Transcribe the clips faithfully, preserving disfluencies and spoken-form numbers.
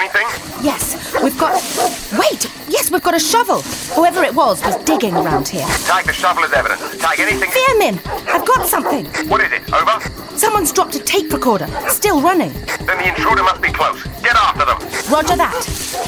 anything? Yes, we've got... Wait! Yes, we've got a shovel. Whoever it was was digging around here. Tag the shovel as evidence. Tag anything... Fearmin! I've got something. What is it? Over? Someone's dropped a tape recorder. Still running. Then the intruder must be close. Get after them. Roger that.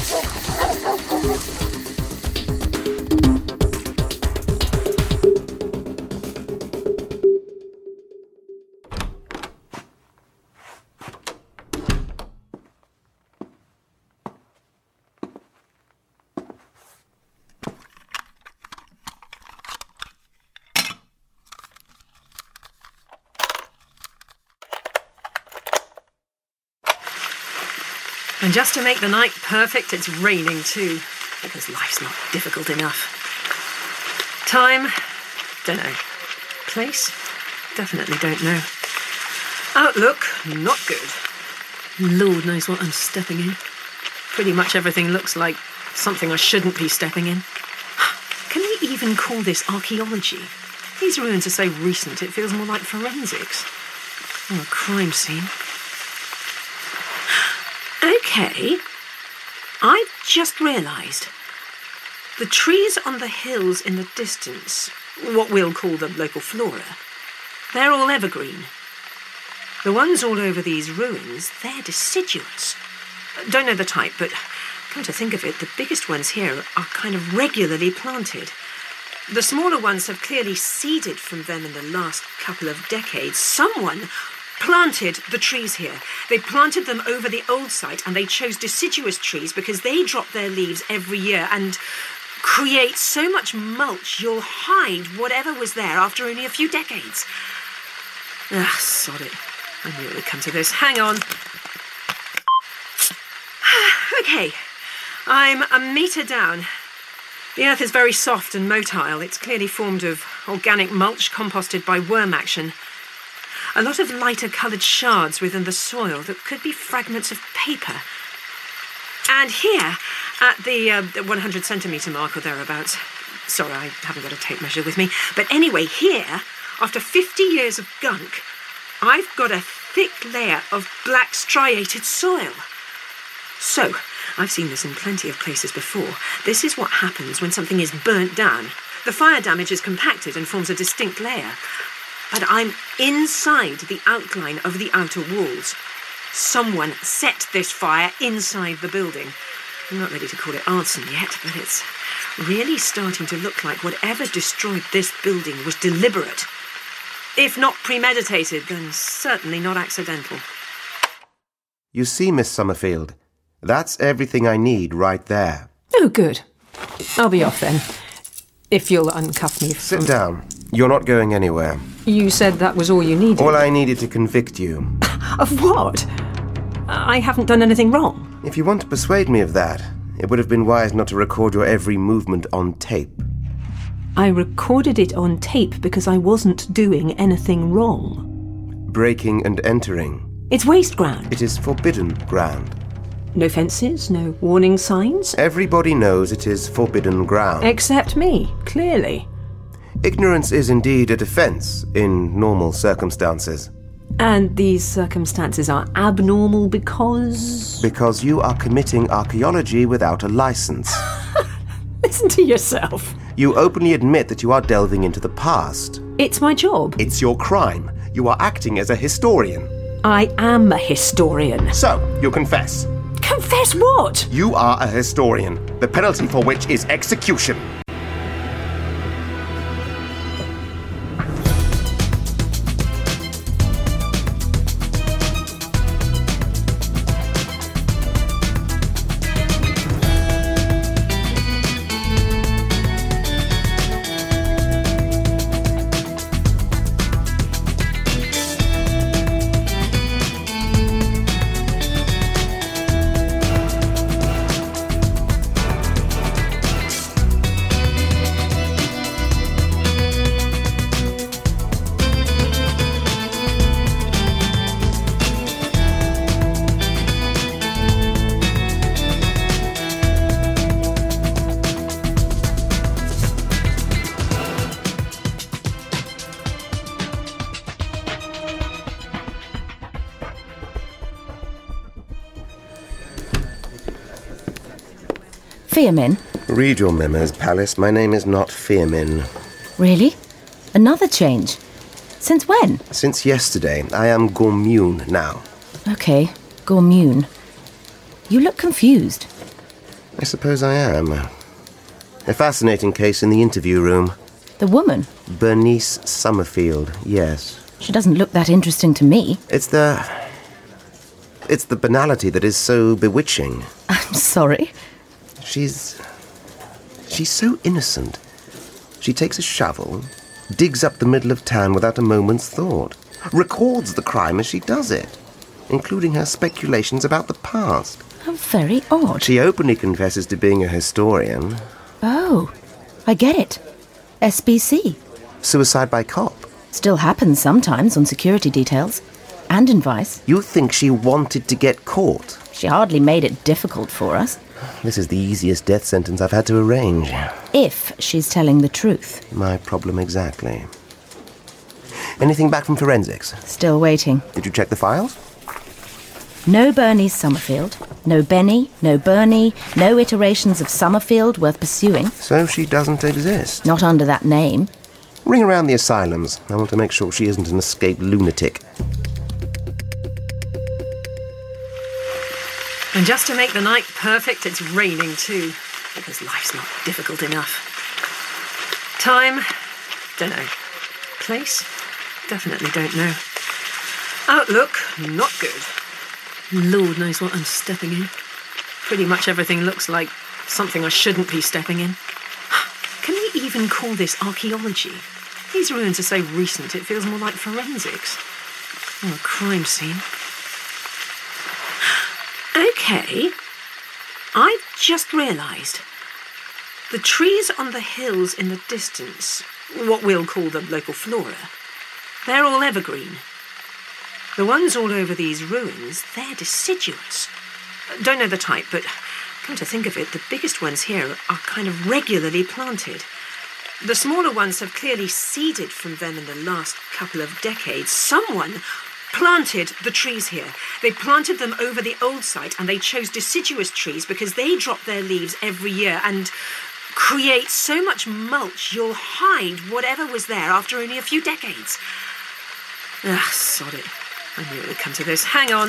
And just to make the night perfect, it's raining too, because life's not difficult enough. Time? Don't know. Place? Definitely don't know. Outlook? Not good. Lord knows what I'm stepping in. Pretty much everything looks like something I shouldn't be stepping in. Can we even call this archaeology? These ruins are so recent, it feels more like forensics. Or a crime scene. Okay, I've just realised. The trees on the hills in the distance, what we'll call the local flora, they're all evergreen. The ones all over these ruins, they're deciduous. Don't know the type, but come to think of it, the biggest ones here are kind of regularly planted. The smaller ones have clearly seeded from them in the last couple of decades. Someone planted the trees here. They planted them over the old site, and they chose deciduous trees because they drop their leaves every year and create so much mulch you'll hide whatever was there after only a few decades. Ah, sod it. I knew it would come to this. Hang on. Okay, I'm a metre down. The earth is very soft and motile. It's clearly formed of organic mulch composted by worm action. A lot of lighter coloured shards within the soil that could be fragments of paper. And here, at the uh, one hundred centimetre mark or thereabouts, sorry, I haven't got a tape measure with me, but anyway, here, after fifty years of gunk, I've got a thick layer of black striated soil. So, I've seen this in plenty of places before. This is what happens when something is burnt down. The fire damage is compacted and forms a distinct layer. But I'm inside the outline of the outer walls. Someone set this fire inside the building. I'm not ready to call it arson yet, but it's really starting to look like whatever destroyed this building was deliberate. If not premeditated, then certainly not accidental. You see, Miss Summerfield, that's everything I need right there. Oh, good. I'll be off then. If you'll uncuff me from... Sit down. You're not going anywhere. You said that was all you needed. All I needed to convict you. Of what? I haven't done anything wrong. If you want to persuade me of that, it would have been wise not to record your every movement on tape. I recorded it on tape because I wasn't doing anything wrong. Breaking and entering. It's waste ground. It is forbidden ground. No fences, no warning signs. Everybody knows it is forbidden ground. Except me, clearly. Ignorance is indeed a defence in normal circumstances. And these circumstances are abnormal because... Because you are committing archaeology without a licence. Listen to yourself. You openly admit that you are delving into the past. It's my job. It's your crime. You are acting as a historian. I am a historian. So, you confess. Confess what? You are a historian, the penalty for which is execution. Fearmin. Read your memos, Palace. My name is not Fearmin. Really? Another change? Since when? Since yesterday. I am Gormune now. Okay, Gormune. You look confused. I suppose I am. A fascinating case in the interview room. The woman? Bernice Summerfield, yes. She doesn't look that interesting to me. It's the... It's the banality that is so bewitching. I'm sorry. She's... She's so innocent. She takes a shovel, digs up the middle of town without a moment's thought, records the crime as she does it, including her speculations about the past. How very odd. She openly confesses to being a historian. Oh, I get it. S B C. Suicide by cop. Still happens sometimes on security details. And in Vice. You think she wanted to get caught? She hardly made it difficult for us. This is the easiest death sentence I've had to arrange. If she's telling the truth. My problem exactly. Anything back from forensics? Still waiting. Did you check the files? No Bernice Summerfield. No Benny. No Bernie. No iterations of Summerfield worth pursuing. So she doesn't exist? Not under that name. Ring around the asylums. I want to make sure she isn't an escaped lunatic. And just to make the night perfect, it's raining too, because life's not difficult enough. Time? Don't know. Place? Definitely don't know. Outlook? Not good. Lord knows what I'm stepping in. Pretty much everything looks like something I shouldn't be stepping in. Can we even call this archaeology? These ruins are so recent, it feels more like forensics. Or a crime scene. Okay, I've just realised. The trees on the hills in the distance, what we'll call the local flora, they're all evergreen. The ones all over these ruins, they're deciduous. Don't know the type, but come to think of it, the biggest ones here are kind of regularly planted. The smaller ones have clearly seeded from them in the last couple of decades. Someone planted the trees here. They planted them over the old site, and they chose deciduous trees because they drop their leaves every year and create so much mulch you'll hide whatever was there after only a few decades. Ah, sod it. I knew it would come to this. Hang on.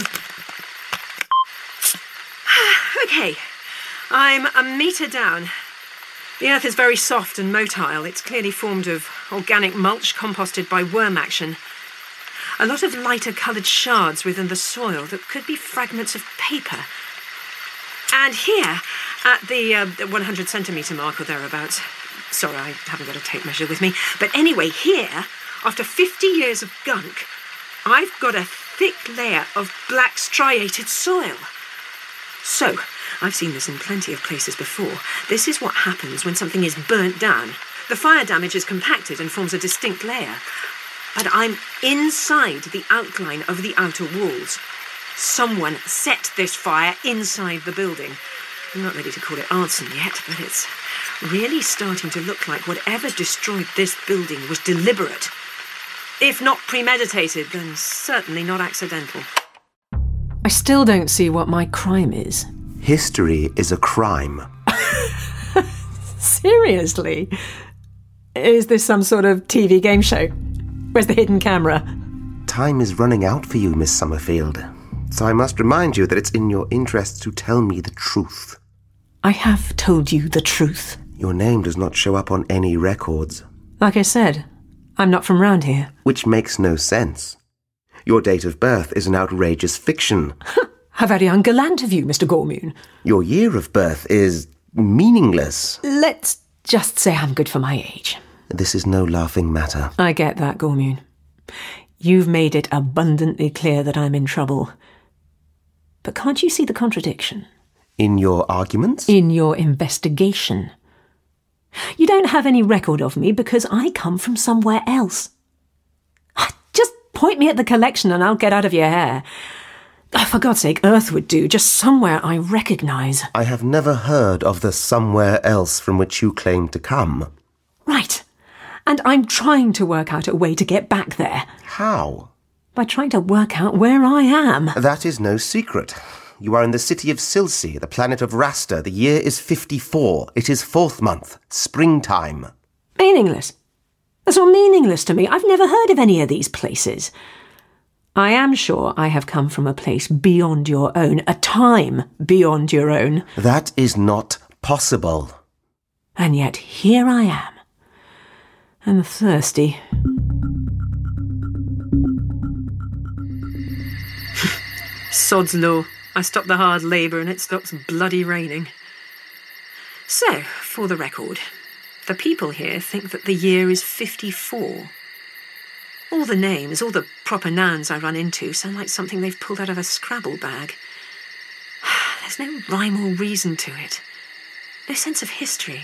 Okay, I'm a metre down. The earth is very soft and motile. It's clearly formed of organic mulch composted by worm action. A lot of lighter coloured shards within the soil that could be fragments of paper. And here, at the uh, one hundred centimetre mark or thereabouts, sorry, I haven't got a tape measure with me, but anyway, here, after fifty years of gunk, I've got a thick layer of black striated soil. So, I've seen this in plenty of places before. This is what happens when something is burnt down. The fire damage is compacted and forms a distinct layer. But I'm inside the outline of the outer walls. Someone set this fire inside the building. I'm not ready to call it arson yet, but it's really starting to look like whatever destroyed this building was deliberate. If not premeditated, then certainly not accidental. I still don't see what my crime is. History is a crime. Seriously? Is this some sort of T V game show? Where's the hidden camera? Time is running out for you, Miss Summerfield. So I must remind you that it's in your interest to tell me the truth. I have told you the truth. Your name does not show up on any records. Like I said, I'm not from round here. Which makes no sense. Your date of birth is an outrageous fiction. How very ungallant of you, Mister Gormune. Your year of birth is meaningless. Let's just say I'm good for my age. This is no laughing matter. I get that, Gormune. You've made it abundantly clear that I'm in trouble. But can't you see the contradiction? In your arguments? In your investigation. You don't have any record of me because I come from somewhere else. Just point me at the collection and I'll get out of your hair. Oh, for God's sake, Earth would do, just somewhere I recognise. I have never heard of the somewhere else from which you claim to come. Right. And I'm trying to work out a way to get back there. How? By trying to work out where I am. That is no secret. You are in the city of Silsey, the planet of Rasta. The year is fifty-four. It is fourth month, springtime. Meaningless. That's all meaningless to me. I've never heard of any of these places. I am sure I have come from a place beyond your own, a time beyond your own. That is not possible. And yet here I am. I'm thirsty. Sod's law. I stop the hard labour and it stops bloody raining. So, for the record, the people here think that the year is fifty-four. All the names, all the proper nouns I run into sound like something they've pulled out of a Scrabble bag. There's no rhyme or reason to it. No sense of history.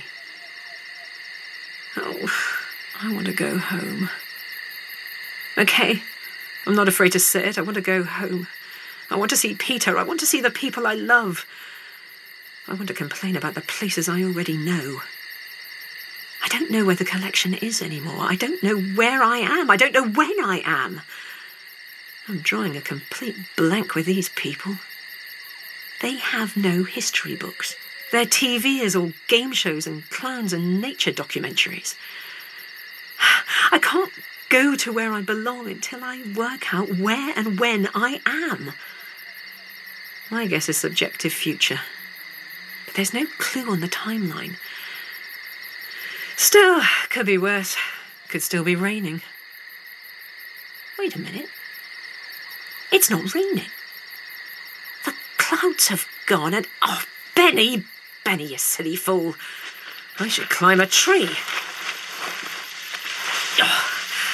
Oh, I want to go home. Okay, I'm not afraid to say it. I want to go home. I want to see Peter. I want to see the people I love. I want to complain about the places I already know. I don't know where the collection is anymore. I don't know where I am. I don't know when I am. I'm drawing a complete blank with these people. They have no history books. Their T V is all game shows and clowns and nature documentaries. I can't go to where I belong until I work out where and when I am. My guess is subjective future. But there's no clue on the timeline. Still, could be worse. Could still be raining. Wait a minute. It's not raining. The clouds have gone and... Oh, Benny! Benny, you silly fool. I should climb a tree. Oh.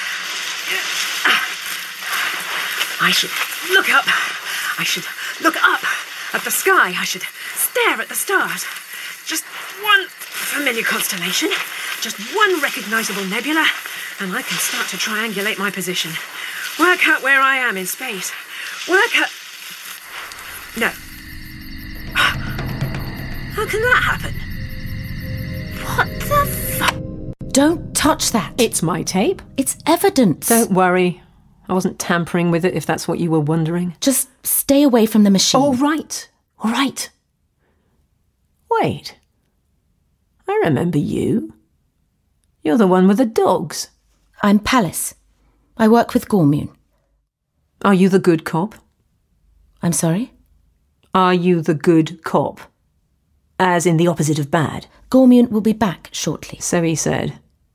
I should look up. I should look up at the sky. I should stare at the stars. Just one familiar constellation, just one recognisable nebula, and I can start to triangulate my position. Work out where I am in space. Work out... No. How can that happen? What the fuck? Don't touch that. It's my tape. It's evidence. Don't worry. I wasn't tampering with it, if that's what you were wondering. Just stay away from the machine. All right. All right. Wait. I remember you. You're the one with the dogs. I'm Palace. I work with Gormune. Are you the good cop? I'm sorry? Are you the good cop? As in the opposite of bad? Gormune will be back shortly. So he said.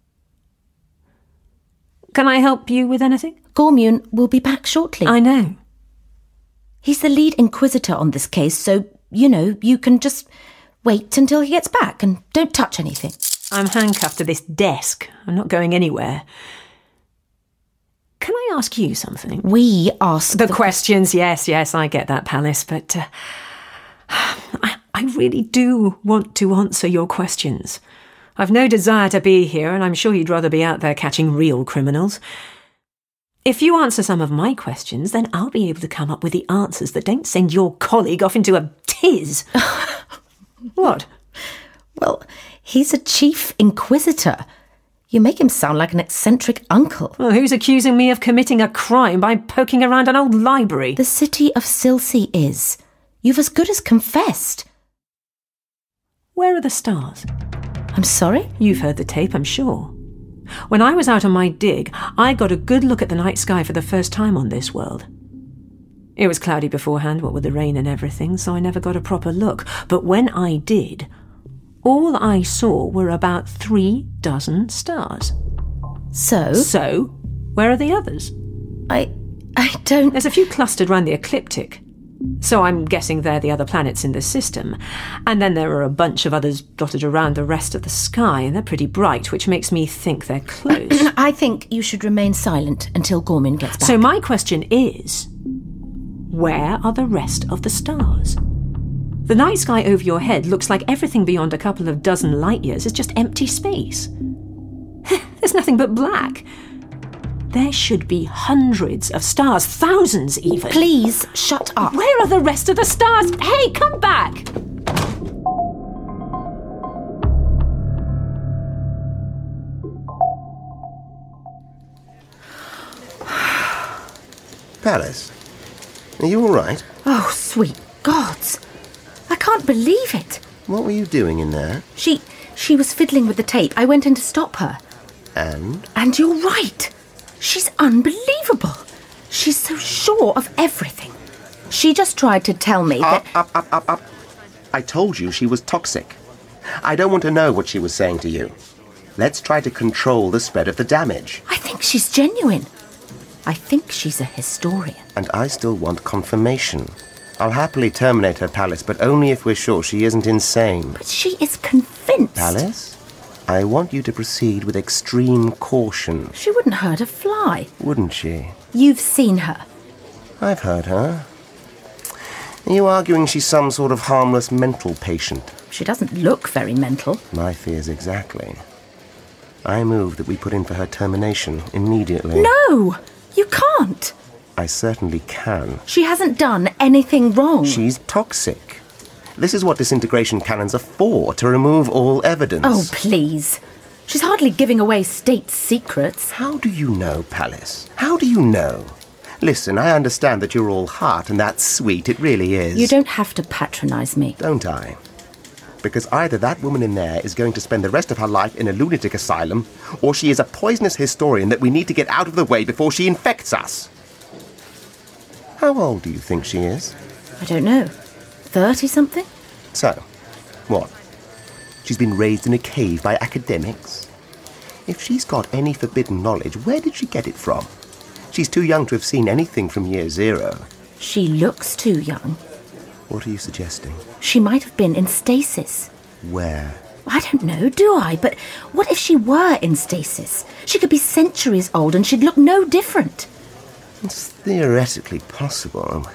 Can I help you with anything? Gormune will be back shortly. I know. He's the lead inquisitor on this case, so, you know, you can just wait until he gets back and don't touch anything. I'm handcuffed to this desk. I'm not going anywhere. Can I ask you something? We ask the, the questions. Yes, yes, I get that, Palace, but uh, I, I really do want to answer your questions. I've no desire to be here, and I'm sure you'd rather be out there catching real criminals. If you answer some of my questions, then I'll be able to come up with the answers that don't send your colleague off into a tiz. What? Well, he's a chief inquisitor. You make him sound like an eccentric uncle. Well, who's accusing me of committing a crime by poking around an old library? The city of Silsey is. You've as good as confessed. Where are the stars? I'm sorry? You've heard the tape, I'm sure. When I was out on my dig, I got a good look at the night sky for the first time on this world. It was cloudy beforehand, what with the rain and everything, so I never got a proper look. But when I did, all I saw were about three dozen stars. So? So, where are the others? I... I don't... There's a few clustered round the ecliptic. So I'm guessing they're the other planets in the system. And then there are a bunch of others dotted around the rest of the sky, and they're pretty bright, which makes me think they're close. I think you should remain silent until Gormune gets back. So my question is, where are the rest of the stars? The night sky over your head looks like everything beyond a couple of dozen light years is just empty space. There's nothing but black. There should be hundreds of stars, thousands even. Please, shut up. Where are the rest of the stars? Hey, come back! Palace, are you all right? Oh, sweet gods! I can't believe it. What were you doing in there? She... she was fiddling with the tape. I went in to stop her. And? And you're right. She's unbelievable. She's so sure of everything. She just tried to tell me Up, that... up, up, up, up. I told you she was toxic. I don't want to know what she was saying to you. Let's try to control the spread of the damage. I think she's genuine. I think she's a historian. And I still want confirmation. I'll happily terminate her, Palace, but only if we're sure she isn't insane. But she is convinced. Palace, I want you to proceed with extreme caution. She wouldn't hurt a fly. Wouldn't she? You've seen her. I've heard her. Are you arguing she's some sort of harmless mental patient? She doesn't look very mental. My fears exactly. I move that we put in for her termination immediately. No! You can't! I certainly can. She hasn't done anything wrong. She's toxic. This is what disintegration cannons are for, to remove all evidence. Oh, please. She's hardly giving away state secrets. How do you know, Palace? How do you know? Listen, I understand that you're all heart, and that's sweet, it really is. You don't have to patronise me. Don't I? Because either that woman in there is going to spend the rest of her life in a lunatic asylum, or she is a poisonous historian that we need to get out of the way before she infects us. How old do you think she is? I don't know. Thirty-something? So, what? She's been raised in a cave by academics? If she's got any forbidden knowledge, where did she get it from? She's too young to have seen anything from year zero. She looks too young. What are you suggesting? She might have been in stasis. Where? I don't know, do I? But what if she were in stasis? She could be centuries old and she'd look no different. It's theoretically possible.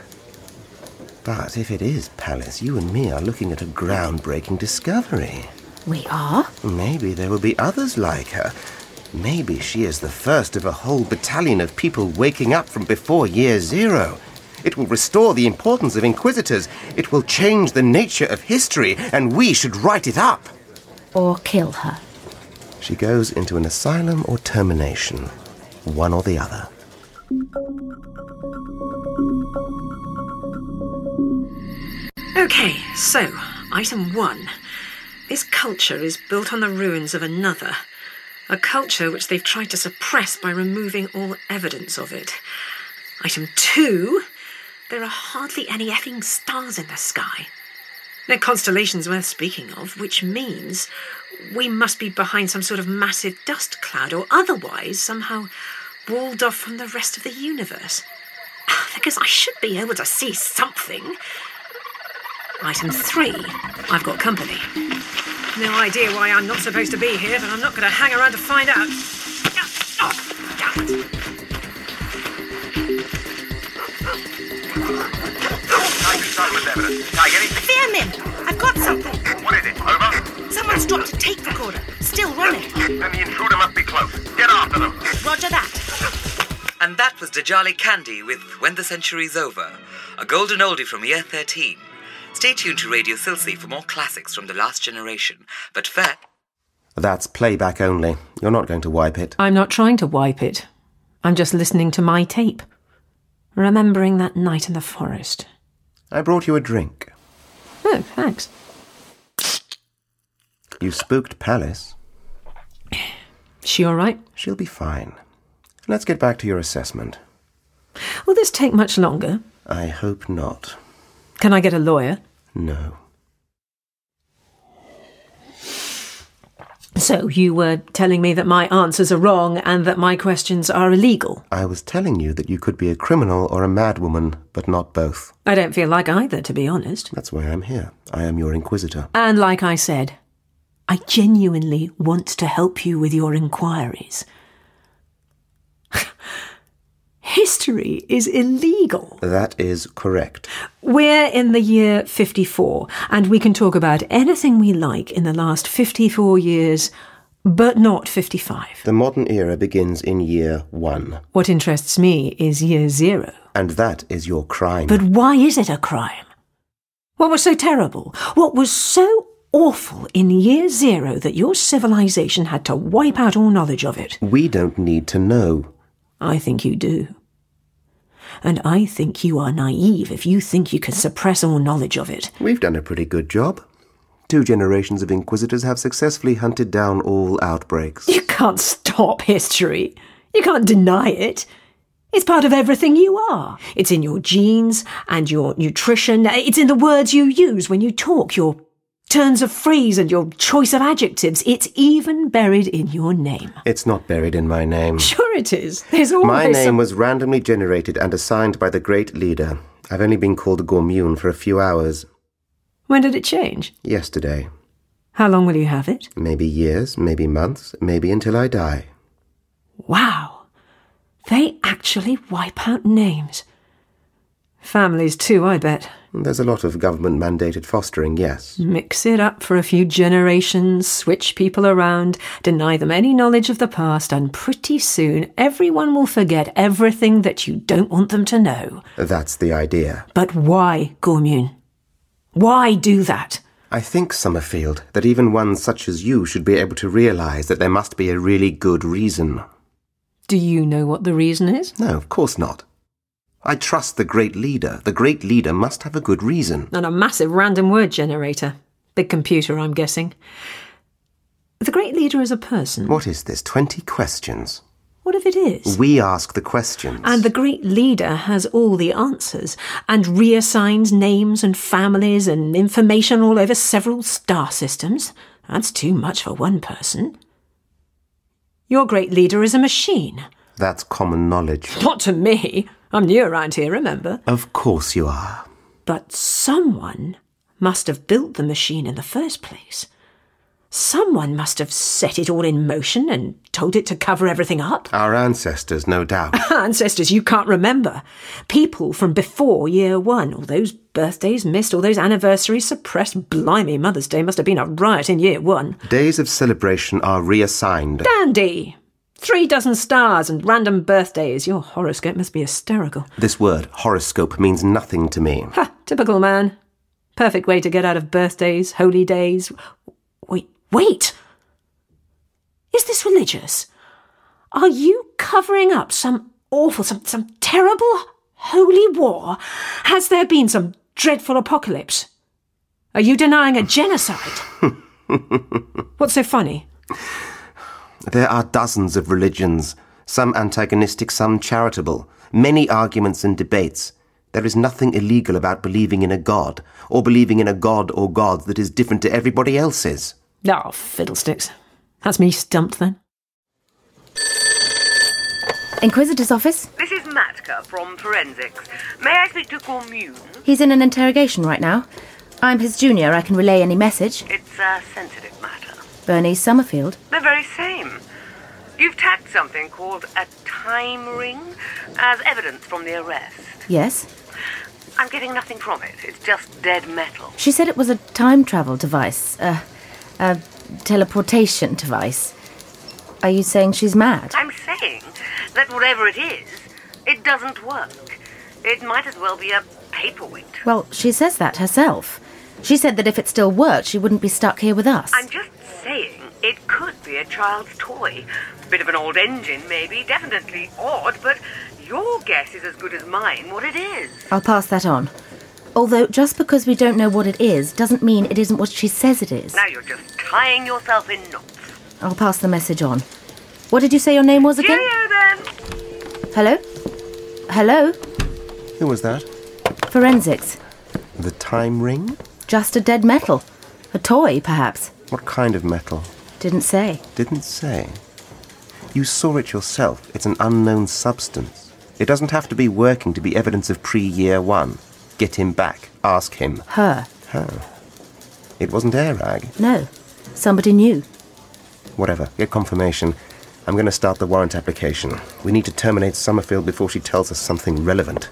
But if it is, Palace, you and me are looking at a groundbreaking discovery. We are? Maybe there will be others like her. Maybe she is the first of a whole battalion of people waking up from before year zero. It will restore the importance of inquisitors. It will change the nature of history, and we should write it up. Or kill her. She goes into an asylum or termination. One or the other. Okay, so, item one. This culture is built on the ruins of another. A culture which they've tried to suppress by removing all evidence of it. Item two. There are hardly any effing stars in the sky. No constellations worth speaking of, which means we must be behind some sort of massive dust cloud or otherwise somehow walled off from the rest of the universe. Because I should be able to see something. Item three. I've got company. No idea why I'm not supposed to be here, but I'm not going to hang around to find out. Oh, damn it. Tag this item as evidence. Tag anything. Fearmin! I've got something. What is it? Over? Someone's dropped a tape recorder. Still running. Then the intruder must be close. Get after them. Roger that. And that was Dajali Candy with When the Century's Over, a golden oldie from year thirteen. Stay tuned to Radio Silsey for more classics from the last generation. But fair... That's playback only. You're not going to wipe it. I'm not trying to wipe it. I'm just listening to my tape. Remembering that night in the forest. I brought you a drink. Oh, thanks. You spooked Palace. She all right? She'll be fine. Let's get back to your assessment. Will this take much longer? I hope not. Can I get a lawyer? No. So you were telling me that my answers are wrong and that my questions are illegal? I was telling you that you could be a criminal or a madwoman, but not both. I don't feel like either, to be honest. That's why I'm here. I am your inquisitor. And like I said, I genuinely want to help you with your inquiries. History is illegal. That is correct. We're in the year fifty-four, and we can talk about anything we like in the last fifty-four years, but not fifty-five. The modern era begins in year one. What interests me is year zero. And that is your crime. But why is it a crime? What was so terrible? What was so awful in year zero that your civilization had to wipe out all knowledge of it? We don't need to know. I think you do. And I think you are naive if you think you can suppress all knowledge of it. We've done a pretty good job. Two generations of Inquisitors have successfully hunted down all outbreaks. You can't stop history. You can't deny it. It's part of everything you are. It's in your genes and your nutrition. It's in the words you use when you talk, your turns of phrase and your choice of adjectives. It's even buried in your name. It's not buried in my name. Sure it is. There's always My name some... was randomly generated and assigned by the Great Leader. I've only been called Gormune for a few hours. When did it change? Yesterday. How long will you have it? Maybe years, maybe months, maybe until I die. Wow. They actually wipe out names. Families too, I bet. There's a lot of government-mandated fostering, yes. Mix it up for a few generations, switch people around, deny them any knowledge of the past, and pretty soon everyone will forget everything that you don't want them to know. That's the idea. But why, Gormune? Why do that? I think, Summerfield, that even one such as you should be able to realise that there must be a really good reason. Do you know what the reason is? No, of course not. I trust the Great Leader. The Great Leader must have a good reason. And a massive random word generator. Big computer, I'm guessing. The Great Leader is a person. What is this? Twenty questions? What if it is? We ask the questions. And the Great Leader has all the answers and reassigns names and families and information all over several star systems. That's too much for one person. Your Great Leader is a machine. That's common knowledge. Not to me. I'm new around here, remember? Of course you are. But someone must have built the machine in the first place. Someone must have set it all in motion and told it to cover everything up. Our ancestors, no doubt. Ancestors you can't remember. People from before year one. All those birthdays missed, all those anniversaries suppressed. Blimey, Mother's Day must have been a riot in year one. Days of celebration are reassigned. Dandy! Three dozen stars and random birthdays. Your horoscope must be hysterical. This word, horoscope, means nothing to me. Ha! Typical man. Perfect way to get out of birthdays, holy days. Wait, wait! Is this religious? Are you covering up some awful, some, some terrible holy war? Has there been some dreadful apocalypse? Are you denying a genocide? What's so funny? There are dozens of religions, some antagonistic, some charitable, many arguments and debates. There is nothing illegal about believing in a god, or believing in a god or gods that is different to everybody else's. Oh, fiddlesticks. That's me stumped then. Inquisitor's office? This is Matka from Forensics. May I speak to Gormune? He's in an interrogation right now. I'm his junior. I can relay any message. It's a sensitive matter. Bernice Summerfield. The very same. You've tagged something called a time ring as evidence from the arrest. Yes? I'm getting nothing from it. It's just dead metal. She said it was a time travel device. A, a teleportation device. Are you saying she's mad? I'm saying that whatever it is, it doesn't work. It might as well be a paperweight. Well, she says that herself. She said that if it still worked, she wouldn't be stuck here with us. I'm just saying it could be a child's toy. Bit of an old engine, maybe. Definitely odd, but your guess is as good as mine what it is. I'll pass that on. Although, just because we don't know what it is, doesn't mean it isn't what she says it is. Now you're just tying yourself in knots. I'll pass the message on. What did you say your name was again? Cheerio, then. Hello? Hello? Who was that? Forensics. The time ring? Just a dead metal. A toy, perhaps. What kind of metal? Didn't say. Didn't say. You saw it yourself. It's an unknown substance. It doesn't have to be working to be evidence of pre-year one. Get him back. Ask him. Her. Her. It wasn't Airag. No. Somebody new. Whatever. Get confirmation. I'm going to start the warrant application. We need to terminate Summerfield before she tells us something relevant.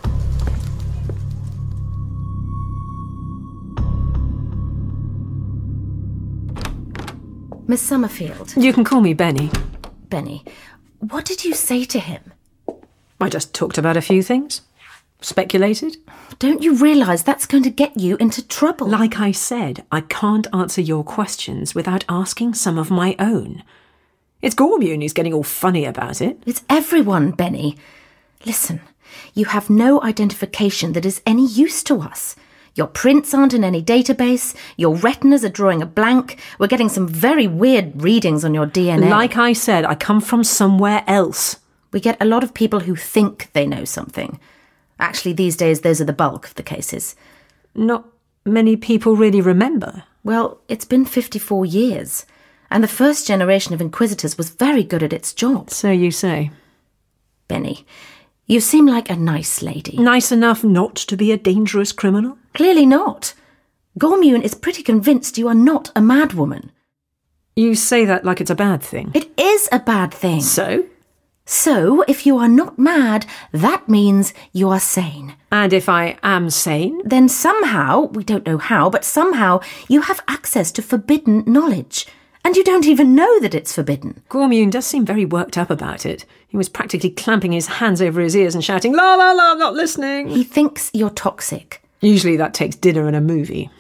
Miss Summerfield. You can call me Benny. Benny, what did you say to him? I just talked about a few things. Speculated. Don't you realise that's going to get you into trouble? Like I said, I can't answer your questions without asking some of my own. It's Gormune who's getting all funny about it. It's everyone, Benny. Listen, You have no identification that is any use to us. Your prints aren't in any database, your retinas are drawing a blank, we're getting some very weird readings on your D N A. Like I said, I come from somewhere else. We get a lot of people who think they know something. Actually, these days, those are the bulk of the cases. Not many people really remember. Well, it's been fifty-four years, and the first generation of inquisitors was very good at its job. So you say. Benny, you seem like a nice lady. Nice enough not to be a dangerous criminal? Clearly not. Gormune is pretty convinced you are not a madwoman. You say that like it's a bad thing. It is a bad thing. So? So, if you are not mad, that means you are sane. And if I am sane? Then somehow, we don't know how, but somehow you have access to forbidden knowledge. And you don't even know that it's forbidden. Gormune does seem very worked up about it. He was practically clamping his hands over his ears and shouting, la la la, I'm not listening. He thinks you're toxic. Usually that takes dinner and a movie.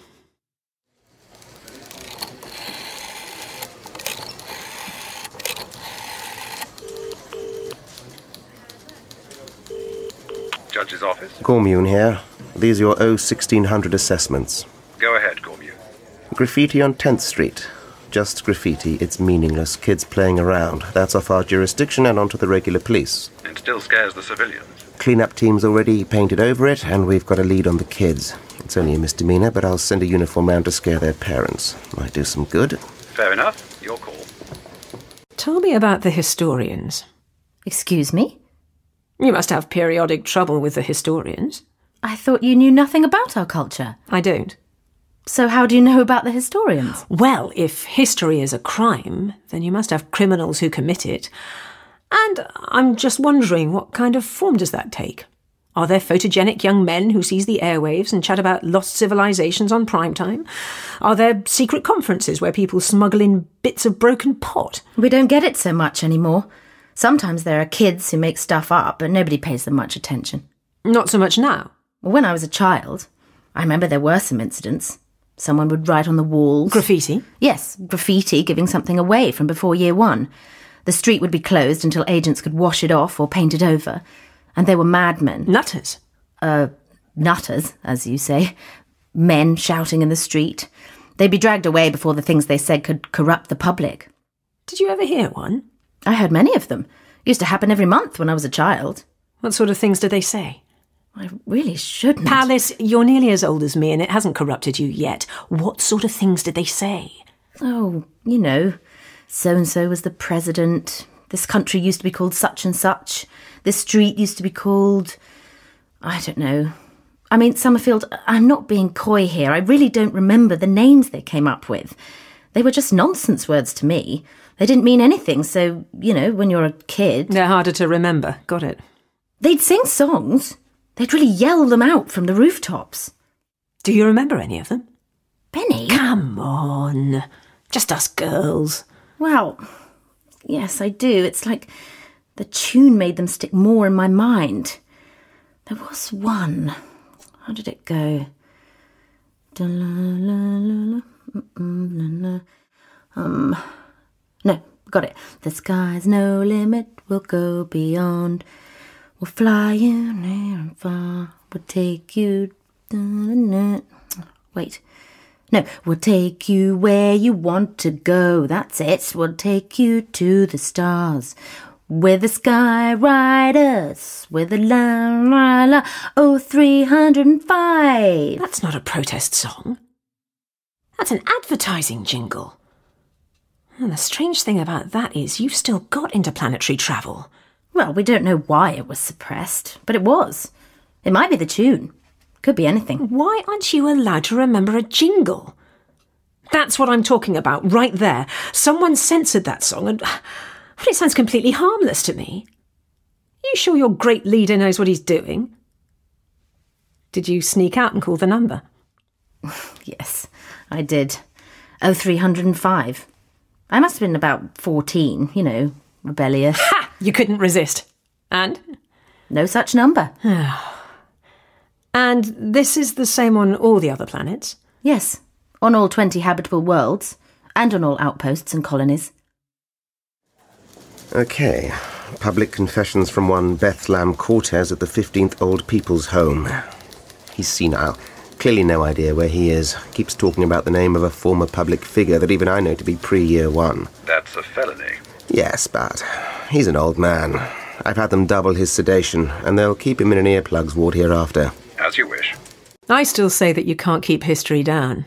Judge's office. Gormune here. These are your O sixteen hundred assessments. Go ahead, Gormune. Graffiti on tenth Street. Just graffiti. It's meaningless. Kids playing around. That's off our jurisdiction and onto the regular police. It still scares the civilians. Clean-up team's already painted over it, and we've got a lead on the kids. It's only a misdemeanor, but I'll send a uniform round to scare their parents. Might do some good. Fair enough. Your call. Tell me about the historians. Excuse me? You must have periodic trouble with the historians. I thought you knew nothing about our culture. I don't. So how do you know about the historians? Well, if history is a crime, then you must have criminals who commit it. And I'm just wondering, what kind of form does that take? Are there photogenic young men who seize the airwaves and chat about lost civilizations on prime time? Are there secret conferences where people smuggle in bits of broken pot? We don't get it so much anymore. Sometimes there are kids who make stuff up, but nobody pays them much attention. Not so much now. When I was a child, I remember there were some incidents. Someone would write on the walls. Graffiti? Yes, graffiti giving something away from before year one. The street would be closed until agents could wash it off or paint it over. And they were madmen. Nutters? Uh, nutters, as you say. Men shouting in the street. They'd be dragged away before the things they said could corrupt the public. Did you ever hear one? I heard many of them. It used to happen every month when I was a child. What sort of things did they say? I really shouldn't. Palace, you're nearly as old as me and it hasn't corrupted you yet. What sort of things did they say? Oh, you know, so-and-so was the president. This country used to be called such and such. This street used to be called... I don't know. I mean, Summerfield, I'm not being coy here. I really don't remember the names they came up with. They were just nonsense words to me. They didn't mean anything, so, you know, when you're a kid... They're harder to remember. Got it. They'd sing songs. They'd really yell them out from the rooftops. Do you remember any of them? Benny? Come on. Just us girls. Well, yes, I do. It's like the tune made them stick more in my mind. There was one. How did it go? Um, no, got it. The sky's no limit, we'll go beyond. We'll fly you near and far. We'll take you... Wait. No, we'll take you where you want to go. That's it. We'll take you to the stars. We're the Sky Riders. We're the la la la. Oh, three hundred five. That's not a protest song. That's an advertising jingle. And the strange thing about that is you've still got interplanetary travel. Well, we don't know why it was suppressed, but it was. It might be the tune. Could be anything. Why aren't you allowed to remember a jingle? That's what I'm talking about, right there. Someone censored that song and... Well, it sounds completely harmless to me. You sure your great leader knows what he's doing? Did you sneak out and call the number? Yes, I did. Oh, three hundred five. I must have been about fourteen, you know, rebellious. Ha! You couldn't resist. And? No such number. And this is the same on all the other planets? Yes, on all twenty habitable worlds, and on all outposts and colonies. Okay, Public confessions from one Bethlam Cortez at the fifteenth Old People's Home. He's senile. Clearly no idea where he is. Keeps talking about the name of a former public figure that even I know to be pre-year one. That's a felony. Yes, but he's an old man. I've had them double his sedation, and they'll keep him in an earplugs ward hereafter. As you wish. I still say that you can't keep history down.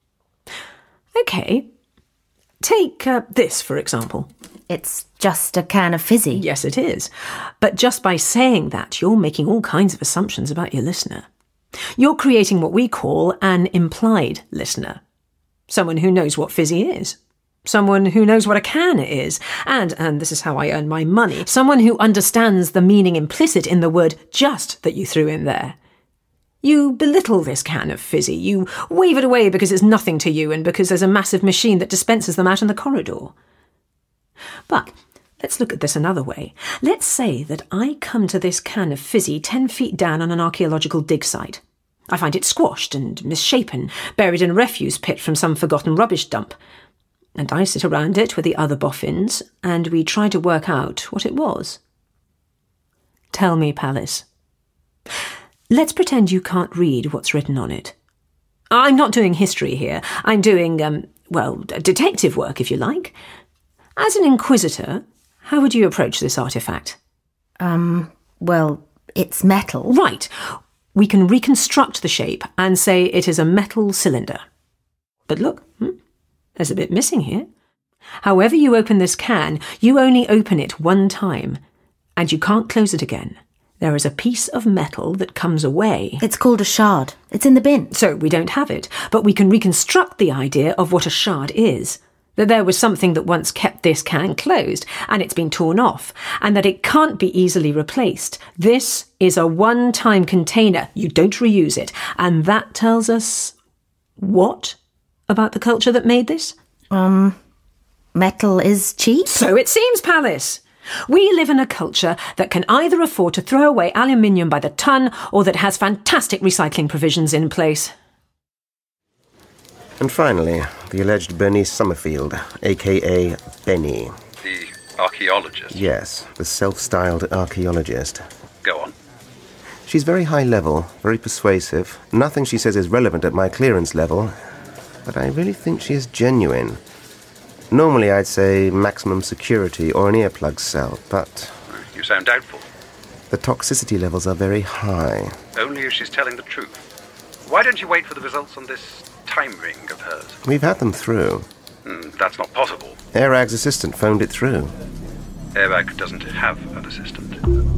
OK. Take uh, this, for example. It's just a can of fizzy. Yes, it is. But just by saying that, you're making all kinds of assumptions about your listener. You're creating what we call an implied listener. Someone who knows what fizzy is. Someone who knows what a can is. And, and this is how I earn my money, someone who understands the meaning implicit in the word just that you threw in there. You belittle this can of fizzy. You wave it away because it's nothing to you and because there's a massive machine that dispenses them out in the corridor. But let's look at this another way. Let's say that I come to this can of fizzy ten feet down on an archaeological dig site. I find it squashed and misshapen, buried in a refuse pit from some forgotten rubbish dump. And I sit around it with the other boffins, and we try to work out what it was. Tell me, Pallas. Let's pretend you can't read what's written on it. I'm not doing history here. I'm doing, um, well, detective work, if you like. As an inquisitor, how would you approach this artefact? Um, well, it's metal. Right. We can reconstruct the shape and say it is a metal cylinder. But look, hmm, there's a bit missing here. However you open this can, you only open it one time, and you can't close it again. There is a piece of metal that comes away. It's called a shard. It's in the bin. So we don't have it, but we can reconstruct the idea of what a shard is. That there was something that once kept this can closed, and it's been torn off, and that it can't be easily replaced. This is a one-time container. You don't reuse it. And that tells us what about the culture that made this? Um, metal is cheap? So it seems, Pallas. We live in a culture that can either afford to throw away aluminium by the ton or that has fantastic recycling provisions in place. And finally, the alleged Bernice Summerfield, a k a. Benny. The archaeologist. Yes, the self-styled archaeologist. Go on. She's very high level, very persuasive. Nothing she says is relevant at my clearance level, but I really think she is genuine. Normally I'd say maximum security or an earplug cell, but You sound doubtful. the toxicity levels are very high. Only if she's telling the truth. Why don't you wait for the results on this time ring of hers? We've had them through. Hmm, that's not possible. Airag's assistant phoned it through. Airag doesn't have an assistant.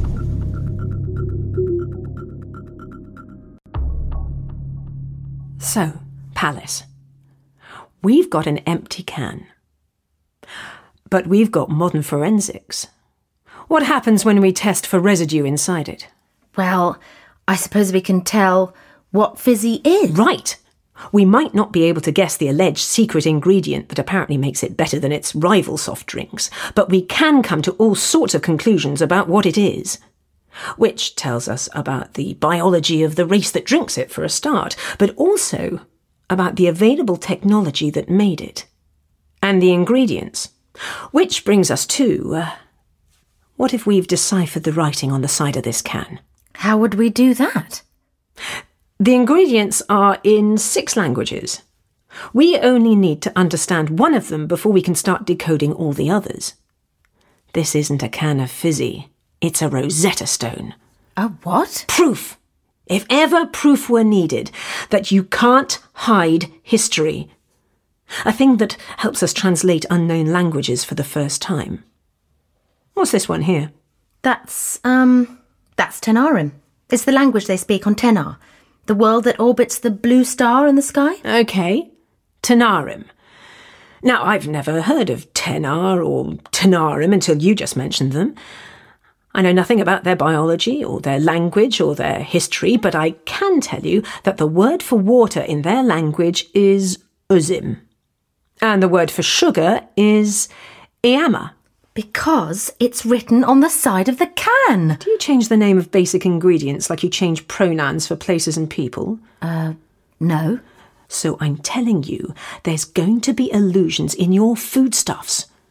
So, Pallas, we've got an empty can. But we've got modern forensics. What happens when we test for residue inside it? Well, I suppose we can tell what fizzy is. Right. We might not be able to guess the alleged secret ingredient that apparently makes it better than its rival soft drinks, but we can come to all sorts of conclusions about what it is. Which tells us about the biology of the race that drinks it, for a start, but also about the available technology that made it. And the ingredients. Which brings us to, uh, what if we've deciphered the writing on the side of this can? How would we do that? The ingredients are in six languages. We only need to understand one of them before we can start decoding all the others. This isn't a can of fizzy. It's a Rosetta Stone. A what? Proof, if ever proof were needed, that you can't hide history. A thing that helps us translate unknown languages for the first time. What's this one here? That's, um, that's Tenarim. It's the language they speak on Tenar, the world that orbits the blue star in the sky. OK, Tenarim. Now, I've never heard of Tenar or Tenarim until you just mentioned them. I know nothing about their biology or their language or their history, but I can tell you that the word for water in their language is uzim. And the word for sugar is iama. Because it's written on the side of the can. Do you change the name of basic ingredients like you change pronouns for places and people? Uh, no. So I'm telling you, there's going to be allusions in your foodstuffs.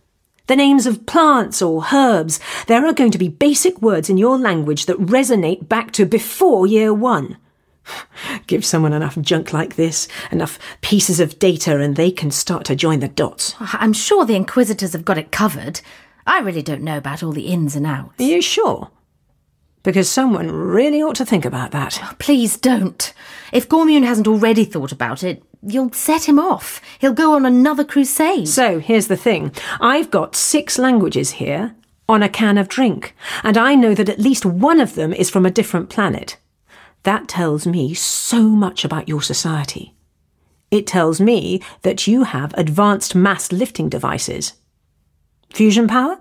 The names of plants or herbs. There are going to be basic words in your language that resonate back to before year one. Give someone enough junk like this, enough pieces of data, and they can start to join the dots. I'm sure the Inquisitors have got it covered. I really don't know about all the ins and outs. Are you sure? Because someone really ought to think about that. Oh, please don't. If Gormune hasn't already thought about it, you'll set him off. He'll go on another crusade. So, here's the thing. I've got six languages here on a can of drink, and I know that at least one of them is from a different planet. That tells me so much about your society. It tells me that you have advanced mass lifting devices. Fusion power?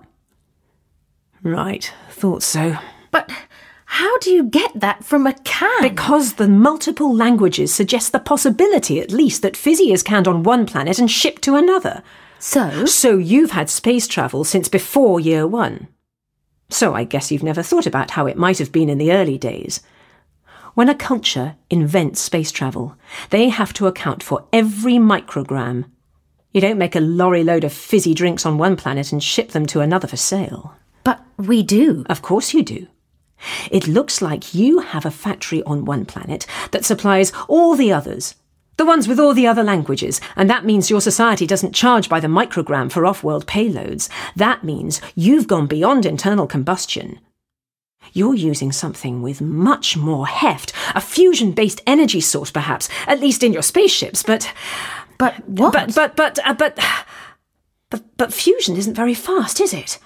Right, thought so. But how do you get that from a can? Because the multiple languages suggest the possibility, at least, that Fizzy is canned on one planet and shipped to another. So? So you've had space travel since before year one. So I guess you've never thought about how it might have been in the early days. When a culture invents space travel, they have to account for every microgram. You don't make a lorry load of fizzy drinks on one planet and ship them to another for sale. But we do. Of course you do. It looks like you have a factory on one planet that supplies all the others, the ones with all the other languages, and that means your society doesn't charge by the microgram for off-world payloads. That means you've gone beyond internal combustion. You're using something with much more heft, a fusion-based energy source perhaps, at least in your spaceships, but... But what? But, but, but, uh, but, but, but fusion isn't very fast, is it?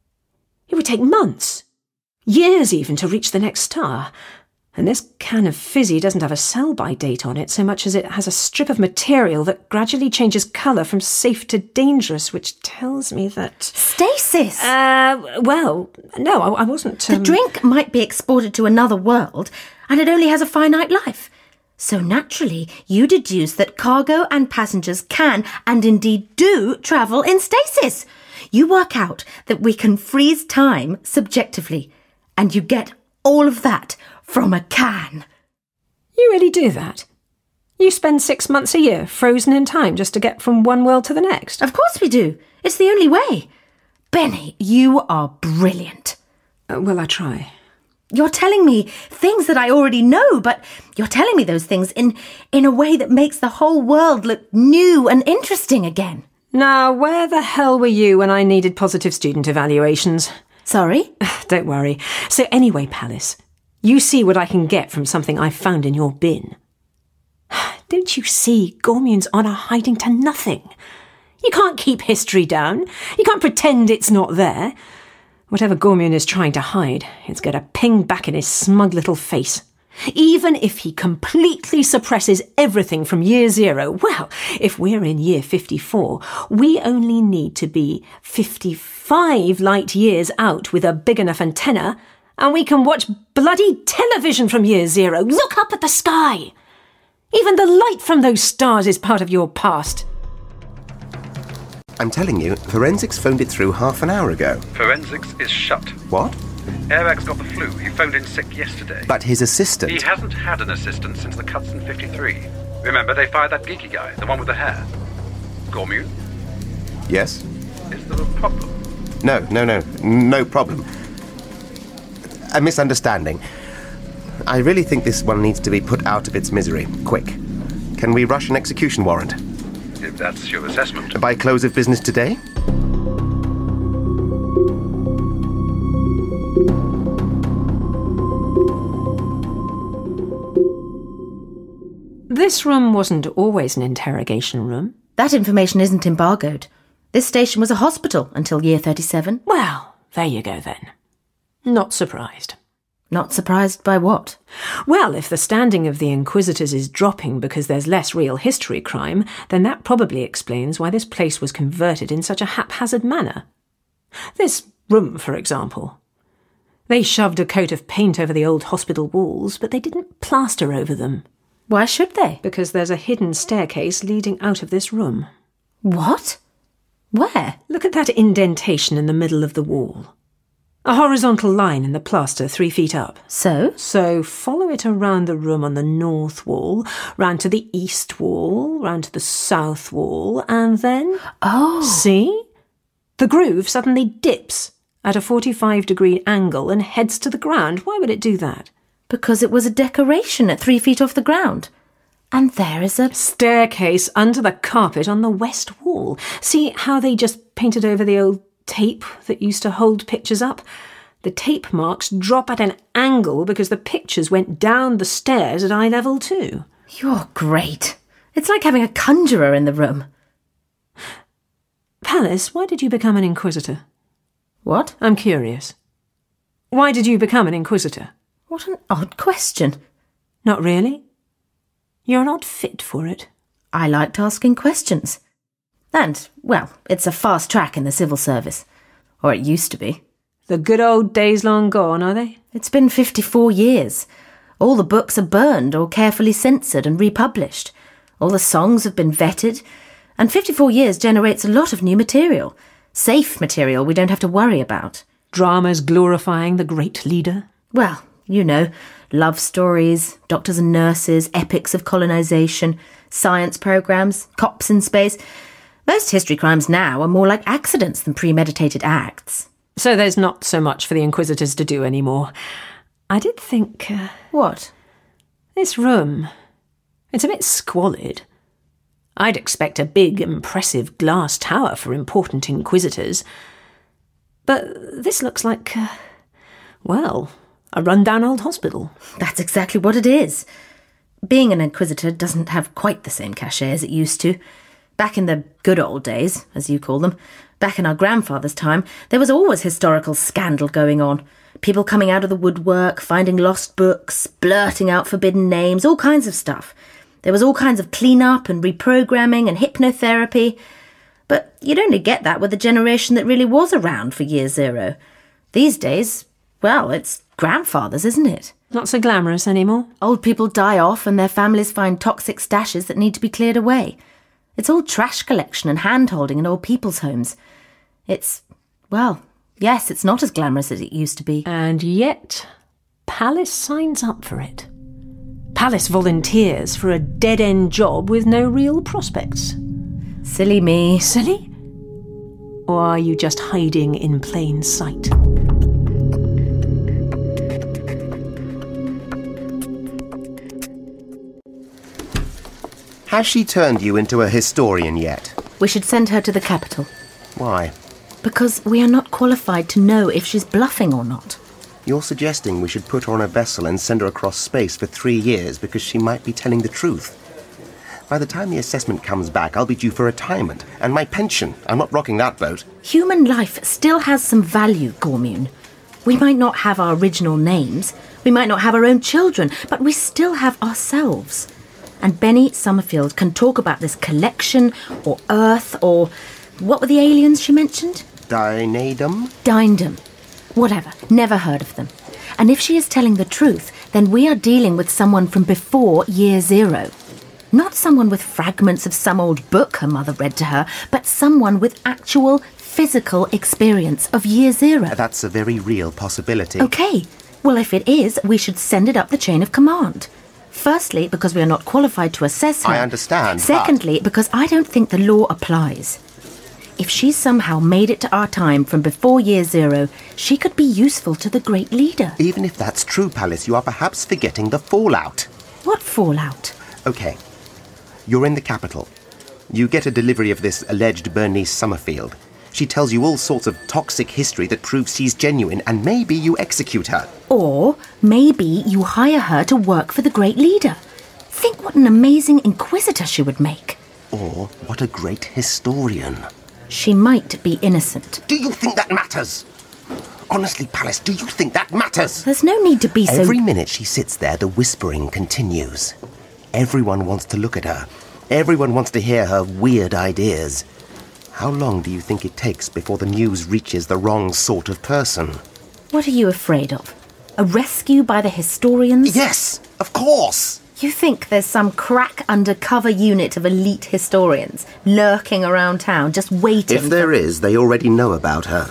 It would take months, years even, to reach the next star. And this can of fizzy doesn't have a sell-by date on it so much as it has a strip of material that gradually changes colour from safe to dangerous, which tells me that... Stasis! Uh, well, no, I, I wasn't... Um... The drink might be exported to another world, and it only has a finite life. So naturally, you deduce that cargo and passengers can, and indeed do, travel in stasis. You work out that we can freeze time subjectively, and you get all of that from a can. You really do that? You spend six months a year frozen in time just to get from one world to the next? Of course we do. It's the only way. Benny, you are brilliant. Uh, well, I try. You're telling me things that I already know, but you're telling me those things in, in a way that makes the whole world look new and interesting again. Now, where the hell were you when I needed positive student evaluations? Sorry? Don't worry. So anyway, Palace, you see what I can get from something I found in your bin. Don't you see Gormune's honour hiding to nothing? You can't keep history down. You can't pretend it's not there. Whatever Gormune is trying to hide, it's going to ping back in his smug little face. Even if he completely suppresses everything from year zero, well, if we're in year fifty-four, we only need to be fifty-five light years out with a big enough antenna, and we can watch bloody television from year zero. Look up at the sky. Even the light from those stars is part of your past. I'm telling you, Forensics phoned it through half an hour ago. Forensics is shut. What? Airbags got the flu. He phoned in sick yesterday. But his assistant... He hasn't had an assistant since the cuts in fifty-three. Remember, they fired that geeky guy, the one with the hair. Gormune? Yes? Is there a problem? No, no, no. No problem. A misunderstanding. I really think this one needs to be put out of its misery. Quick. Can we rush an execution warrant? If that's your assessment. By close of business today? This room wasn't always an interrogation room. That information isn't embargoed. This station was a hospital until year thirty-seven. Well, there you go then. Not surprised. Not surprised by what? Well, if the standing of the Inquisitors is dropping because there's less real history crime, then that probably explains why this place was converted in such a haphazard manner. This room, for example. They shoved a coat of paint over the old hospital walls, but they didn't plaster over them. Why should they? Because there's a hidden staircase leading out of this room. What? Where? Look at that indentation in the middle of the wall. A horizontal line in the plaster three feet up. So? So follow it around the room on the north wall, round to the east wall, round to the south wall, and then... Oh. See? The groove suddenly dips at a forty-five degree angle and heads to the ground. Why would it do that? Because it was a decoration at three feet off the ground. And there is a staircase under the carpet on the west wall. See how they just painted over the old tape that used to hold pictures up? The tape marks drop at an angle because the pictures went down the stairs at eye level too. You're great. It's like having a conjurer in the room. Pallas, why did you become an inquisitor? What? I'm curious. Why did you become an inquisitor? What an odd question. Not really? You're not fit for it. I liked asking questions. And, well, it's a fast track in the civil service. Or it used to be. The good old days long gone, are they? It's been fifty-four years. All the books are burned or carefully censored and republished. All the songs have been vetted. And fifty-four years generates a lot of new material. Safe material we don't have to worry about. Dramas glorifying the great leader? Well, you know, love stories, doctors and nurses, epics of colonisation, science programmes, cops in space. Most history crimes now are more like accidents than premeditated acts. So there's not so much for the Inquisitors to do anymore. I did think... Uh, what? This room. It's a bit squalid. I'd expect a big, impressive glass tower for important Inquisitors. But this looks like, uh, well, a run-down old hospital. That's exactly what it is. Being an Inquisitor doesn't have quite the same cachet as it used to. Back in the good old days, as you call them, back in our grandfather's time, there was always historical scandal going on. People coming out of the woodwork, finding lost books, blurting out forbidden names, all kinds of stuff. There was all kinds of clean-up and reprogramming and hypnotherapy. But you'd only get that with the generation that really was around for year zero. These days, well, it's grandfathers, isn't it? Not so glamorous anymore. Old people die off and their families find toxic stashes that need to be cleared away. It's all trash collection and hand-holding in old people's homes. It's, well, yes, it's not as glamorous as it used to be. And yet, Pallas signs up for it. Pallas volunteers for a dead-end job with no real prospects. Silly me. Silly? Or are you just hiding in plain sight? Has she turned you into a historian yet? We should send her to the capital. Why? Because we are not qualified to know if she's bluffing or not. You're suggesting we should put her on a vessel and send her across space for three years because she might be telling the truth. By the time the assessment comes back, I'll be due for retirement and my pension. I'm not rocking that boat. Human life still has some value, Gormune. We might not have our original names, we might not have our own children, but we still have ourselves. And Benny Summerfield can talk about this collection, or Earth, or... what were the aliens she mentioned? Dynadum? Dindum. Whatever. Never heard of them. And if she is telling the truth, then we are dealing with someone from before year zero. Not someone with fragments of some old book her mother read to her, but someone with actual physical experience of year zero. That's a very real possibility. Okay. Well, if it is, we should send it up the chain of command. Firstly, because we are not qualified to assess her. I understand, Secondly, but... because I don't think the law applies. If she somehow made it to our time from before year zero, she could be useful to the great leader. Even if that's true, Pallas, you are perhaps forgetting the fallout. What fallout? Okay. You're in the capital. You get a delivery of this alleged Bernice Summerfield. She tells you all sorts of toxic history that proves she's genuine, and maybe you execute her. Or maybe you hire her to work for the great leader. Think what an amazing inquisitor she would make. Or what a great historian. She might be innocent. Do you think that matters? Honestly, Pallas, do you think that matters? There's no need to be so... Every minute she sits there, the whispering continues. Everyone wants to look at her. Everyone wants to hear her weird ideas. How long do you think it takes before the news reaches the wrong sort of person? What are you afraid of? A rescue by the historians? Yes, of course! You think there's some crack undercover unit of elite historians lurking around town, just waiting? If there is, they already know about her.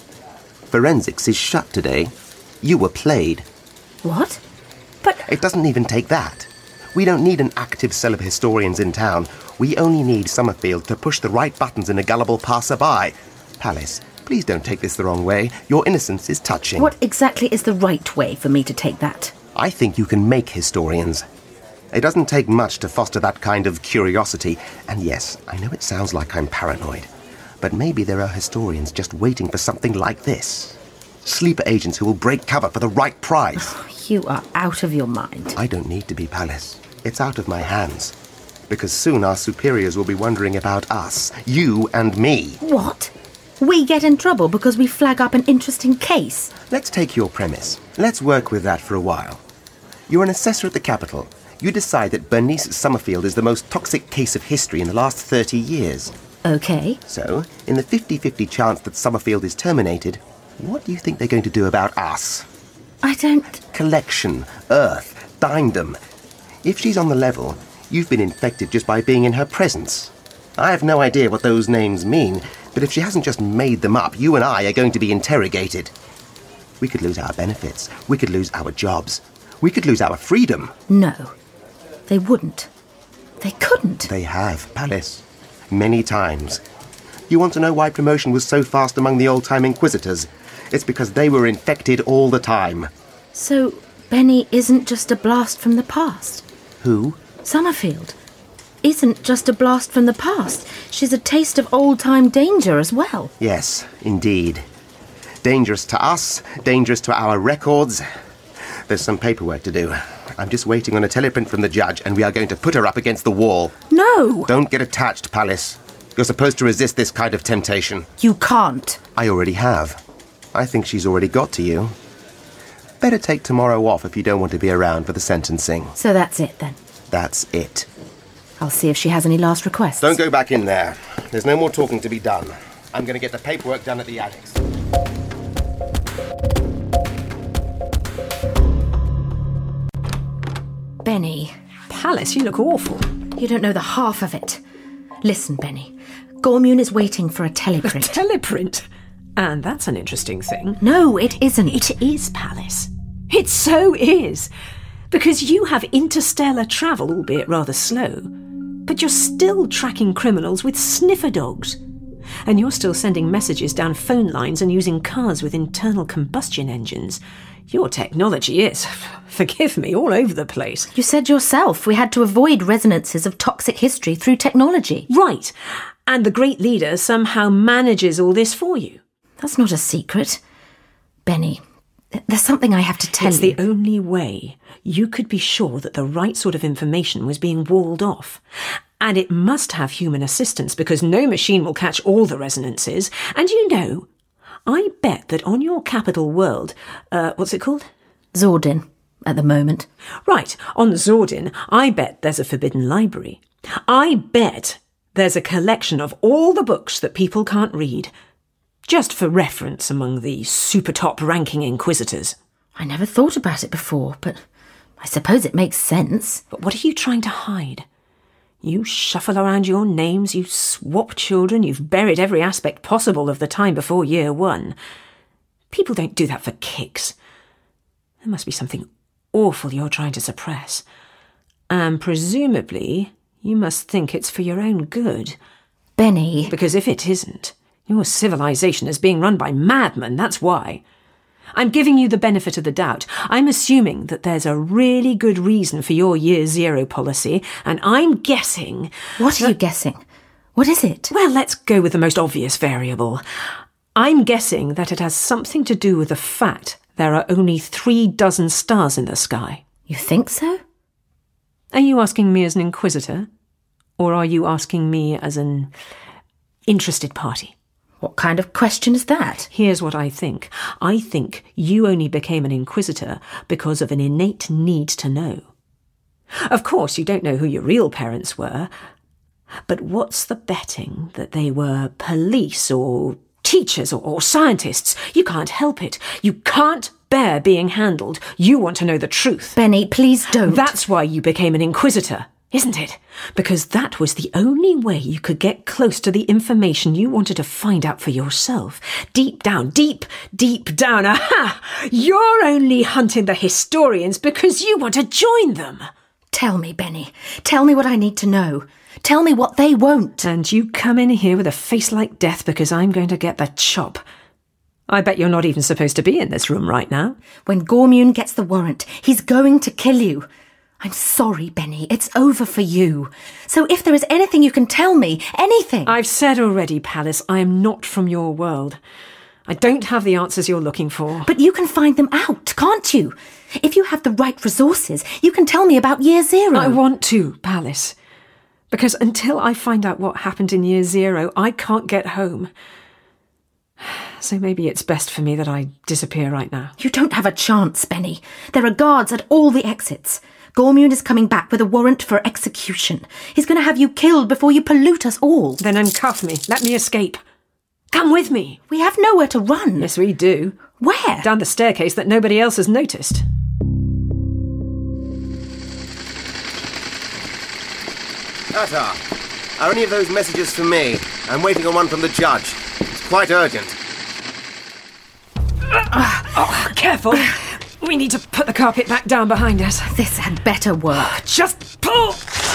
Forensics is shut today. You were played. What? But... It doesn't even take that. We don't need an active cell of historians in town. We only need Summerfield to push the right buttons in a gullible passerby. Palace, please don't take this the wrong way. Your innocence is touching. What exactly is the right way for me to take that? I think you can make historians. It doesn't take much to foster that kind of curiosity. And yes, I know it sounds like I'm paranoid, but maybe there are historians just waiting for something like this. Sleeper agents who will break cover for the right prize. You are out of your mind. I don't need to be, Palace. It's out of my hands. Because soon our superiors will be wondering about us, you and me. What? We get in trouble because we flag up an interesting case? Let's take your premise. Let's work with that for a while. You're an assessor at the Capitol. You decide that Bernice Summerfield is the most toxic case of history in the last thirty years. Okay. So, in the fifty-fifty chance that Summerfield is terminated, what do you think they're going to do about us? I don't... Collection, Earth, Dindom. If she's on the level, you've been infected just by being in her presence. I have no idea what those names mean, but if she hasn't just made them up, you and I are going to be interrogated. We could lose our benefits. We could lose our jobs. We could lose our freedom. No, they wouldn't. They couldn't. They have, Palace. Many times. You want to know why promotion was so fast among the old-time Inquisitors? It's because they were infected all the time. So, Benny isn't just a blast from the past? Who? Summerfield. Isn't just a blast from the past. She's a taste of old-time danger as well. Yes, indeed. Dangerous to us, dangerous to our records. There's some paperwork to do. I'm just waiting on a teleprint from the judge, and we are going to put her up against the wall. No! Don't get attached, Palace. You're supposed to resist this kind of temptation. You can't. I already have. I think she's already got to you. Better take tomorrow off if you don't want to be around for the sentencing. So that's it, then? That's it. I'll see if she has any last requests. Don't go back in there. There's no more talking to be done. I'm going to get the paperwork done at the attics. Benny. Palace, you look awful. You don't know the half of it. Listen, Benny. Gormune is waiting for a teleprint. A teleprint? And that's an interesting thing. No, it isn't. It is, Palace. It so is. Because you have interstellar travel, albeit rather slow. But you're still tracking criminals with sniffer dogs. And you're still sending messages down phone lines and using cars with internal combustion engines. Your technology is, forgive me, all over the place. You said yourself we had to avoid resonances of toxic history through technology. Right. And the great leader somehow manages all this for you. That's not a secret. Benny, there's something I have to tell it's you. It's the only way you could be sure that the right sort of information was being walled off. And it must have human assistance because no machine will catch all the resonances. And you know, I bet that on your capital world, uh, what's it called? Zordin, at the moment. Right, on Zordin, I bet there's a forbidden library. I bet there's a collection of all the books that people can't read, just for reference among the super top ranking inquisitors. I never thought about it before, but I suppose it makes sense. But what are you trying to hide? You shuffle around your names, you swap children, you've buried every aspect possible of the time before year one. People don't do that for kicks. There must be something awful you're trying to suppress. And presumably, you must think it's for your own good. Benny. Because if it isn't, your civilization is being run by madmen, that's why. I'm giving you the benefit of the doubt. I'm assuming that there's a really good reason for your year zero policy, and I'm guessing... What are that... you guessing? What is it? Well, let's go with the most obvious variable. I'm guessing that it has something to do with the fact there are only three dozen stars in the sky. You think so? Are you asking me as an inquisitor? Or are you asking me as an interested party? What kind of question is that? Here's what I think. I think you only became an inquisitor because of an innate need to know. Of course, you don't know who your real parents were, but what's the betting that they were police or teachers or, or scientists? You can't help it. You can't bear being handled. You want to know the truth. Benny, please don't. That's why you became an inquisitor. Isn't it? Because that was the only way you could get close to the information you wanted to find out for yourself. Deep down, deep, deep down, aha! You're only hunting the historians because you want to join them. Tell me, Benny. Tell me what I need to know. Tell me what they won't. And you come in here with a face like death because I'm going to get the chop. I bet you're not even supposed to be in this room right now. When Gormune gets the warrant, he's going to kill you. I'm sorry, Benny. It's over for you. So if there is anything you can tell me, anything... I've said already, Pallas, I am not from your world. I don't have the answers you're looking for. But you can find them out, can't you? If you have the right resources, you can tell me about Year Zero. I want to, Pallas. Because until I find out what happened in Year Zero, I can't get home. So maybe it's best for me that I disappear right now. You don't have a chance, Benny. There are guards at all the exits. Gormune is coming back with a warrant for execution. He's going to have you killed before you pollute us all. Then uncuff me. Let me escape. Come with me. We have nowhere to run. Yes, we do. Where? Down the staircase that nobody else has noticed. Atar, are any of those messages for me? I'm waiting on one from the judge. It's quite urgent. Uh, oh, careful. We need to put the carpet back down behind us. This had better work. Just pull!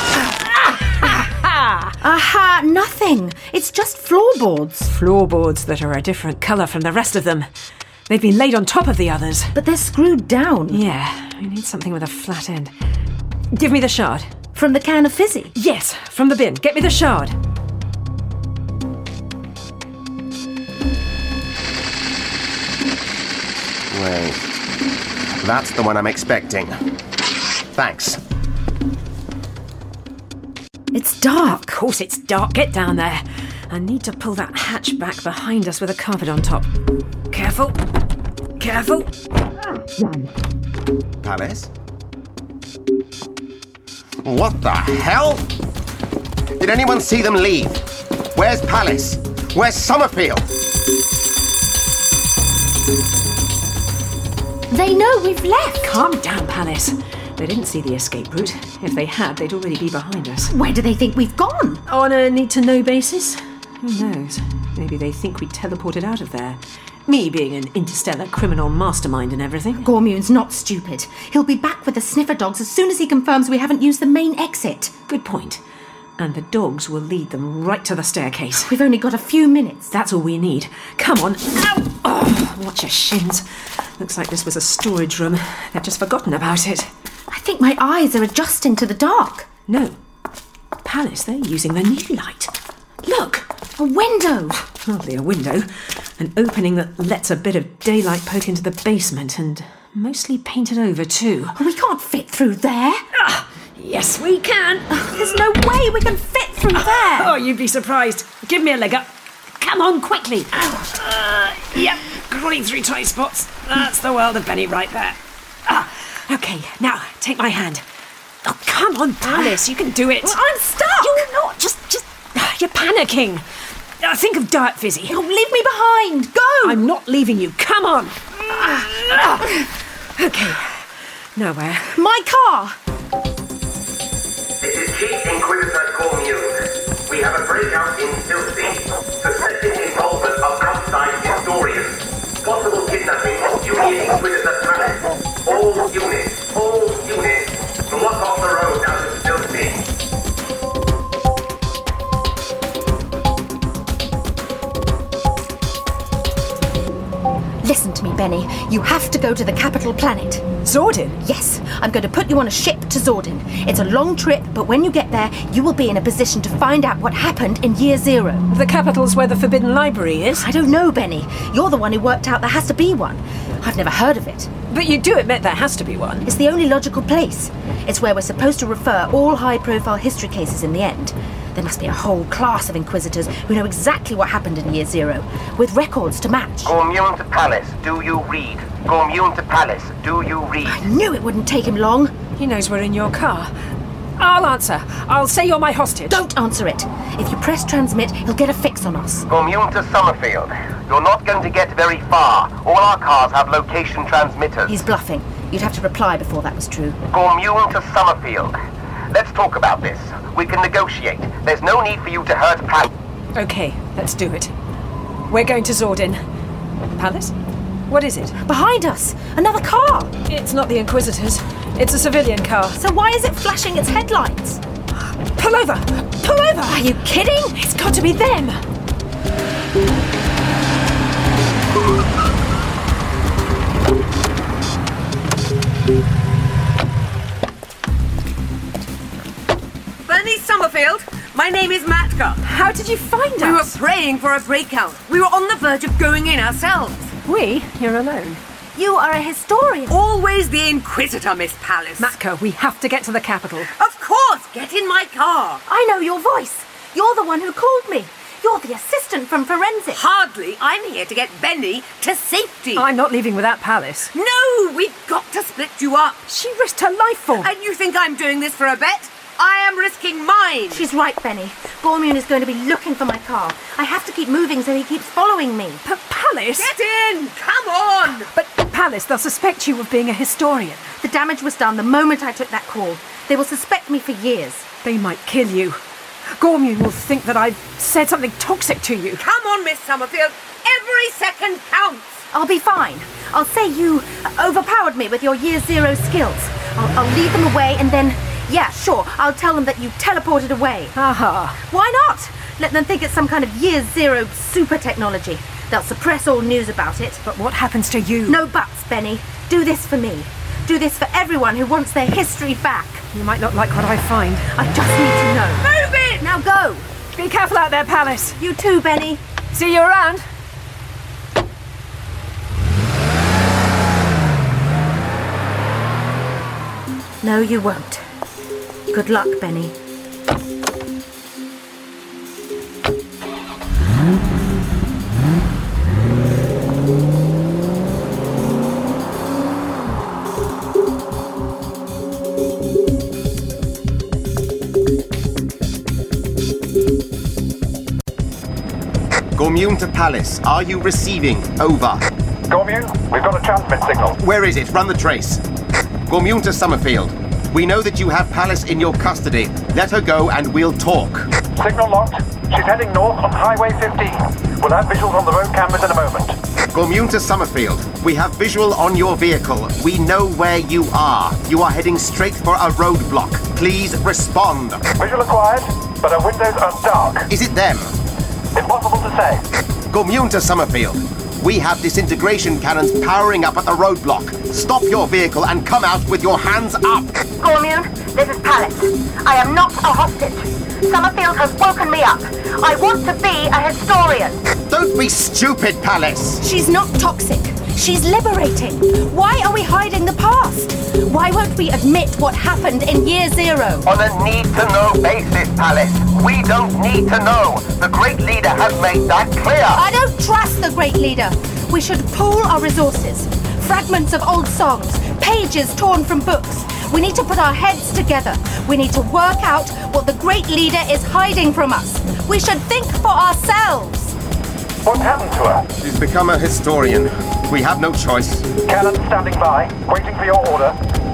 Aha, nothing. It's just floorboards. Floorboards that are a different colour from the rest of them. They've been laid on top of the others. But they're screwed down. Yeah, we need something with a flat end. Give me the shard. From the can of fizzy? Yes, from the bin. Get me the shard. Wait. That's the one I'm expecting. Thanks. It's dark. Of course it's dark. Get down there. I need to pull that hatch back behind us with a carpet on top. Careful. Careful. Pallas? What the hell? Did anyone see them leave? Where's Pallas? Where's Summerfield? They know we've left. Calm down, Pallas. They didn't see the escape route. If they had, they'd already be behind us. Where do they think we've gone? On a need-to-know basis? Who knows? Maybe they think we teleported out of there. Me being an interstellar criminal mastermind and everything. Gormune's not stupid. He'll be back with the sniffer dogs as soon as he confirms we haven't used the main exit. Good point. And the dogs will lead them right to the staircase. We've only got a few minutes. That's all we need. Come on. Ow! Oh, watch your shins. Looks like this was a storage room. They've just forgotten about it. I think my eyes are adjusting to the dark. No. Pallas, they're using the new light. Look! A window! Hardly a window. An opening that lets a bit of daylight poke into the basement, and mostly painted over too. We can't fit through there. Ah, yes, we can. There's no way we can fit through there. Oh, you'd be surprised. Give me a leg up. Come on, quickly. Uh, yep, crawling through tight spots. That's the world of Benny right there. Ah, okay, now take my hand. Oh, come on, Pallas, you can do it. Well, I'm stuck. You're not. Just, just. You're panicking. Uh, think of Dirt Fizzy. Oh, leave me behind. Go. I'm not leaving you. Come on. Okay. Nowhere. My car. This is Chief Inquisitor Gormune. We have a breakout in Silsey. Suspected involvement of outside historians. Possible kidnapping of Junior Inquisitor Pallas. All units, all units, block off the road down to Silsey. Listen to me, Benny. You have to go to the capital planet. Zordon? Yes, I'm going to put you on a ship to Zordon. It's a long trip, but when you get there, you will be in a position to find out what happened in Year Zero. The capital's where the Forbidden Library is? I don't know, Benny. You're the one who worked out there has to be one. I've never heard of it. But you do admit there has to be one. It's the only logical place. It's where we're supposed to refer all high-profile history cases in the end. There must be a whole class of Inquisitors who know exactly what happened in Year Zero, with records to match. Gormune to Pallas, do you read? Gormune to Pallas, do you read? I knew it wouldn't take him long. He knows we're in your car. I'll answer. I'll say you're my hostage. Don't answer it. If you press transmit, he'll get a fix on us. Gormune to Summerfield. You're not going to get very far. All our cars have location transmitters. He's bluffing. You'd have to reply before that was true. Gormune to Summerfield. Let's talk about this. We can negotiate. There's no need for you to hurt Pallas. Okay, let's do it. We're going to Zordon. Pallas? What is it? Behind us! Another car! It's not the Inquisitors. It's a civilian car. So why is it flashing its headlights? Pull over! Pull over! Are you kidding? It's got to be them! Bernice Summerfield, my name is Matka. How did you find We were us? praying for a breakout. We were on the verge of going in ourselves. We? You're alone. You are a historian. Always the Inquisitor, Miss Palace. Matka, we have to get to the capital. Of course! Get in my car! I know your voice. You're the one who called me. You're the assistant from Forensic. Hardly. I'm here to get Benny to safety. I'm not leaving without Palace. No! We've got to split you up. She risked her life for. And you think I'm doing this for a bet? I am risking mine. She's right, Benny. Gormion is going to be looking for my car. I have to keep moving so he keeps following me. But Palace? Get in! Come on! But Palace, they'll suspect you of being a historian. The damage was done the moment I took that call. They will suspect me for years. They might kill you. Gormion will think that I've said something toxic to you. Come on, Miss Summerfield. Every second counts. I'll be fine. I'll say you overpowered me with your year zero skills. I'll, I'll lead them away and then, yeah, sure, I'll tell them that you teleported away. Aha. Why not? Let them think it's some kind of year zero super technology. They'll suppress all news about it. But what happens to you? No buts, Benny. Do this for me. Do this for everyone who wants their history back. You might not like what I find. I just need to know. Move it! Now go. Be careful out there, Palace. You too, Benny. See you around. No, you won't. Good luck, Benny. Gormion to Palace. Are you receiving? Over. Gormion, we've got a transmit signal. Where is it? Run the trace. Gormion to Summerfield. We know that you have Palace in your custody. Let her go and we'll talk. Signal locked. She's heading north on Highway fifteen. We'll have visuals on the road cameras in a moment. Gormion to Summerfield. We have visual on your vehicle. We know where you are. You are heading straight for a roadblock. Please respond. Visual acquired, but our windows are dark. Is it them? Impossible to say. Gormion to Summerfield. We have disintegration cannons powering up at the roadblock. Stop your vehicle and come out with your hands up. Gormion, this is Palace. I am not a hostage. Summerfield has woken me up. I want to be a historian. Don't be stupid, Palace. She's not toxic. She's liberating. Why are we hiding the past? Why won't we admit what happened in year zero? On a need-to-know basis, Palace. We don't need to know. The Great Leader has made that clear. I don't trust the Great Leader. We should pool our resources. Fragments of old songs, pages torn from books. We need to put our heads together. We need to work out what the Great Leader is hiding from us. We should think for ourselves. What happened to her? She's become a historian. We have no choice. Cannon standing by, waiting for your order.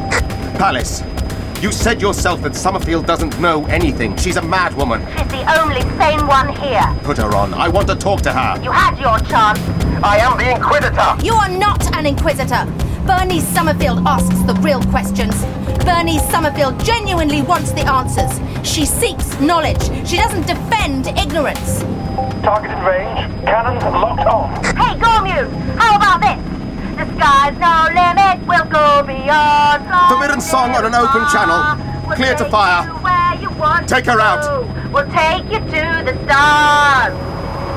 Palace, you said yourself that Summerfield doesn't know anything. She's a mad woman. She's the only sane one here. Put her on. I want to talk to her. You had your chance. I am the Inquisitor. You are not an Inquisitor. Bernice Summerfield asks the real questions. Bernice Summerfield genuinely wants the answers. She seeks knowledge. She doesn't defend ignorance. Target in range. Cannons locked on. Hey, Gormion, how about this? The sky's no limit, we'll go beyond. Forbidden song on an open channel. We'll Clear to take fire. you where you want Take to her out. go. We'll take you to the stars.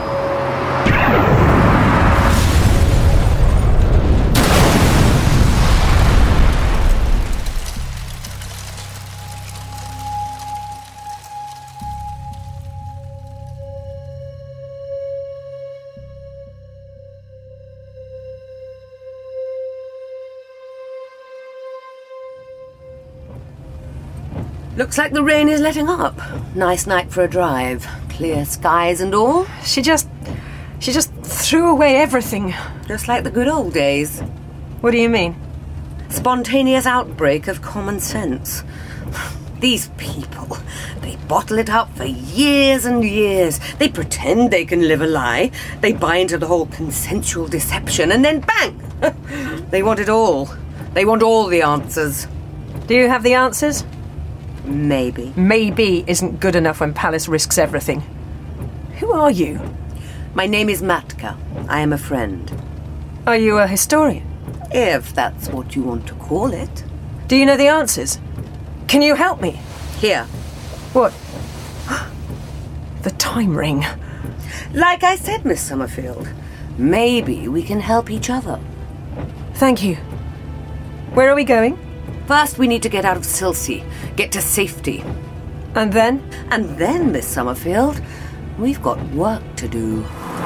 Looks like the rain is letting up. Nice night for a drive. Clear skies and all. She just... She just threw away everything. Just like the good old days. What do you mean? Spontaneous outbreak of common sense. These people, they bottle it up for years and years. They pretend they can live a lie. They buy into the whole consensual deception and then bang! They want it all. They want all the answers. Do you have the answers? Maybe. Maybe isn't good enough when Palace risks everything. Who are you? My name is Matka. I am a friend. Are you a historian? If that's what you want to call it. Do you know the answers? Can you help me? Here. What? The time ring. Like I said, Miss Summerfield, maybe we can help each other. Thank you. Where are we going? First, we need to get out of Silsey, get to safety. And then? And then, Miss Summerfield, we've got work to do.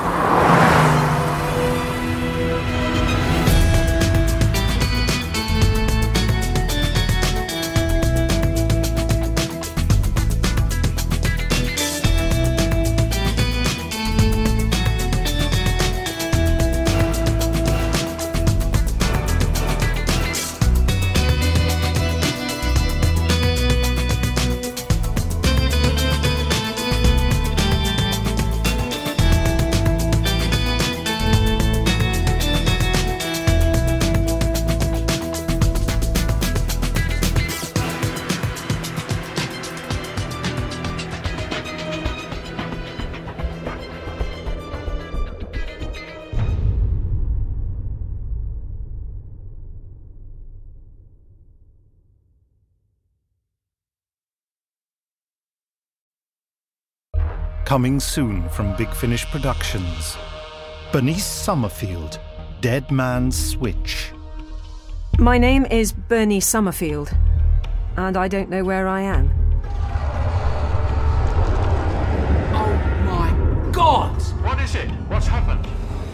Coming soon from Big Finish Productions. Bernice Summerfield, Dead Man's Switch. My name is Bernie Summerfield, and I don't know where I am. Oh my God! What is it? What's happened?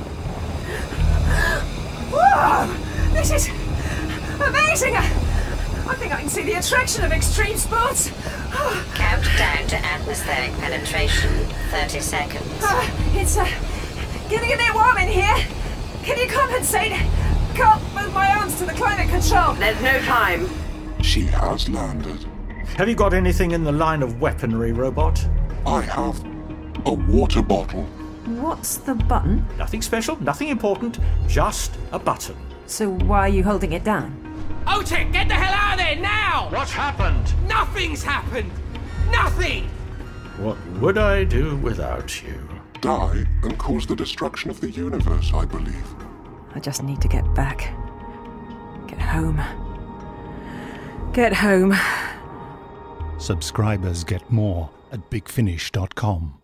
Whoa! This is amazing! I think I can see the attraction of extreme sports. Countdown to atmospheric penetration, thirty seconds. Uh, it's uh, getting a bit warm in here. Can you compensate? Can't move my arms to the climate control. There's no time. She has landed. Have you got anything in the line of weaponry, robot? I have a water bottle. What's the button? Nothing special, nothing important, just a button. So why are you holding it down? Otek, get the hell out of there now! What's happened? Nothing's happened! Nothing! What would I do without you? Die and cause the destruction of the universe, I believe. I just need to get back. Get home. Get home. Subscribers get more at big finish dot com.